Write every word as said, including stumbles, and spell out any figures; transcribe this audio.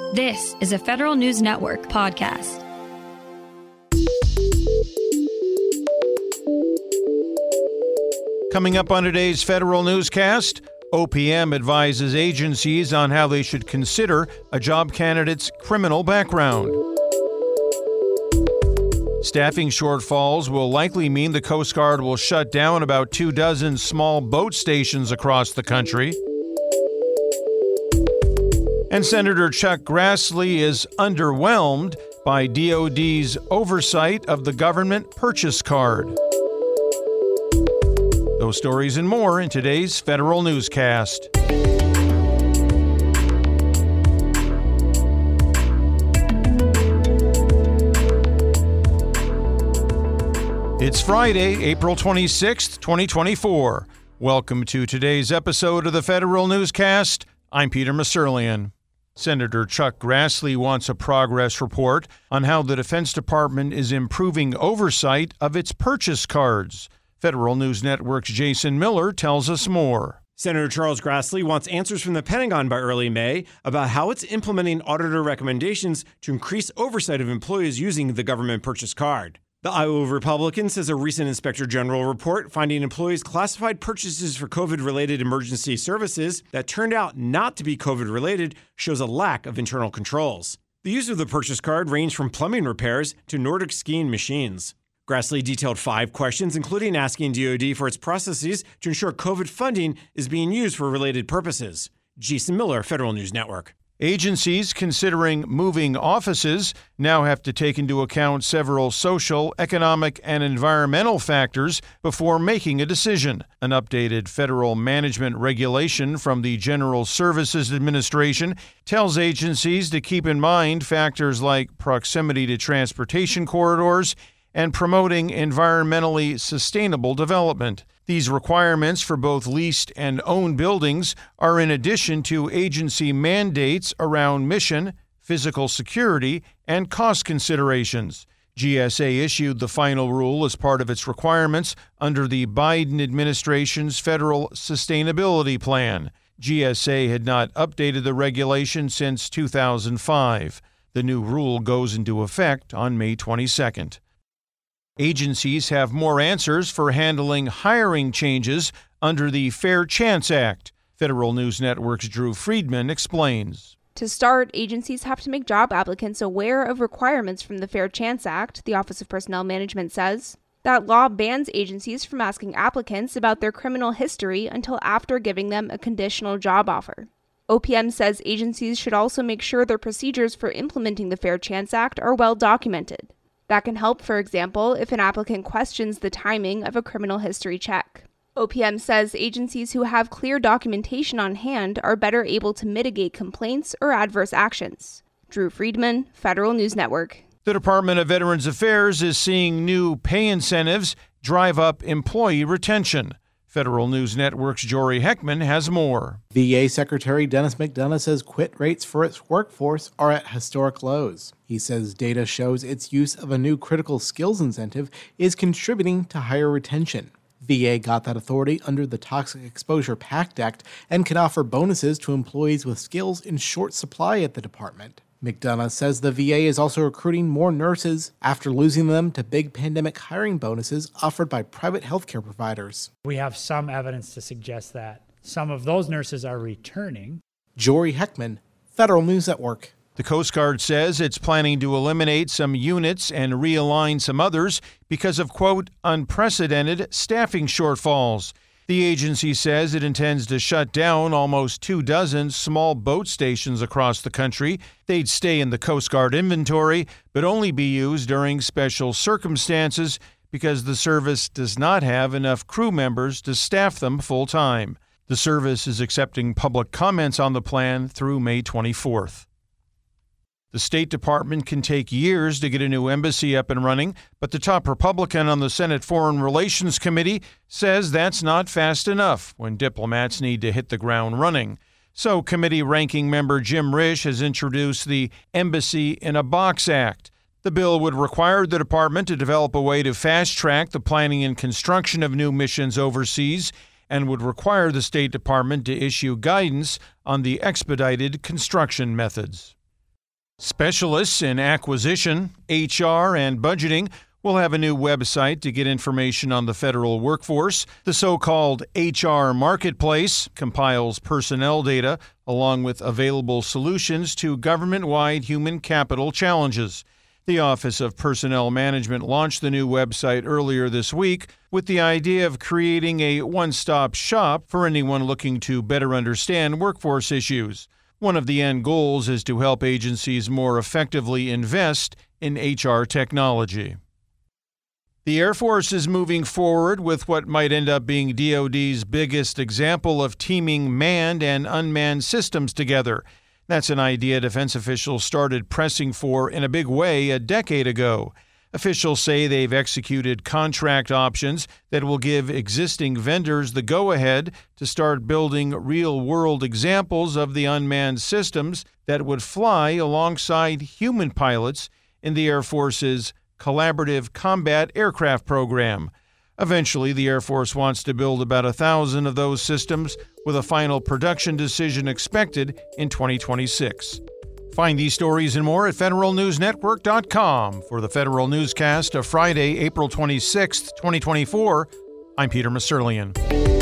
This is a Federal News Network podcast. Coming up on today's Federal Newscast, O P M advises agencies on how they should consider a job candidate's criminal background. Staffing shortfalls will likely mean the Coast Guard will shut down about two dozen small boat stations across the country. And Senator Chuck Grassley is underwhelmed by D O D's oversight of the government purchase card. Those stories and more in today's Federal Newscast. It's Friday, April twenty-sixth, twenty twenty-four. Welcome to today's episode of the Federal Newscast. I'm Peter Musurlian. Senator Chuck Grassley wants a progress report on how the Defense Department is improving oversight of its purchase cards. Federal News Network's Jason Miller tells us more. Senator Charles Grassley wants answers from the Pentagon by early May about how it's implementing auditor recommendations to increase oversight of employees using the government purchase card. The Iowa Republican says a recent Inspector General report finding employees classified purchases for COVID-related emergency services that turned out not to be COVID-related shows a lack of internal controls. The use of the purchase card ranged from plumbing repairs to Nordic skiing machines. Grassley detailed five questions, including asking D O D for its processes to ensure COVID funding is being used for related purposes. Jason Miller, Federal News Network. Agencies considering moving offices now have to take into account several social, economic, and environmental factors before making a decision. An updated federal management regulation from the General Services Administration tells agencies to keep in mind factors like proximity to transportation corridors and promoting environmentally sustainable development. These requirements for both leased and owned buildings are in addition to agency mandates around mission, physical security, and cost considerations. G S A issued the final rule as part of its requirements under the Biden administration's federal sustainability plan. G S A had not updated the regulation since two thousand five. The new rule goes into effect on May twenty-second. Agencies have more answers for handling hiring changes under the Fair Chance Act. Federal News Network's Drew Friedman explains. To start, agencies have to make job applicants aware of requirements from the Fair Chance Act, the Office of Personnel Management says. That law bans agencies from asking applicants about their criminal history until after giving them a conditional job offer. O P M says agencies should also make sure their procedures for implementing the Fair Chance Act are well documented. That can help, for example, if an applicant questions the timing of a criminal history check. O P M says agencies who have clear documentation on hand are better able to mitigate complaints or adverse actions. Drew Friedman, Federal News Network. The Department of Veterans Affairs is seeing new pay incentives drive up employee retention. Federal News Network's Jory Heckman has more. V A Secretary Dennis McDonough says quit rates for its workforce are at historic lows. He says data shows its use of a new critical skills incentive is contributing to higher retention. V A got that authority under the Toxic Exposure PACT Act and can offer bonuses to employees with skills in short supply at the department. McDonough says the V A is also recruiting more nurses after losing them to big pandemic hiring bonuses offered by private healthcare providers. We have some evidence to suggest that some of those nurses are returning. Jory Heckman, Federal News Network. The Coast Guard says it's planning to eliminate some units and realign some others because of, quote, unprecedented staffing shortfalls. The agency says it intends to shut down almost two dozen small boat stations across the country. They'd stay in the Coast Guard inventory, but only be used during special circumstances because the service does not have enough crew members to staff them full-time. The service is accepting public comments on the plan through May twenty-fourth. The State Department can take years to get a new embassy up and running, but the top Republican on the Senate Foreign Relations Committee says that's not fast enough when diplomats need to hit the ground running. So committee ranking member Jim Risch has introduced the Embassy in a Box Act. The bill would require the department to develop a way to fast-track the planning and construction of new missions overseas and would require the State Department to issue guidance on the expedited construction methods. Specialists in acquisition, H R, and budgeting will have a new website to get information on the federal workforce. The so-called H R Marketplace compiles personnel data along with available solutions to government-wide human capital challenges. The Office of Personnel Management launched the new website earlier this week with the idea of creating a one-stop shop for anyone looking to better understand workforce issues. One of the end goals is to help agencies more effectively invest in H R technology. The Air Force is moving forward with what might end up being D O D's biggest example of teaming manned and unmanned systems together. That's an idea defense officials started pressing for in a big way a decade ago. Officials say they've executed contract options that will give existing vendors the go-ahead to start building real-world examples of the unmanned systems that would fly alongside human pilots in the Air Force's Collaborative Combat Aircraft program. Eventually, the Air Force wants to build about a thousand of those systems, with a final production decision expected in twenty twenty-six. Find these stories and more at federal news network dot com. For the Federal Newscast of Friday, April twenty-sixth, twenty twenty-four, I'm Peter Musurlian.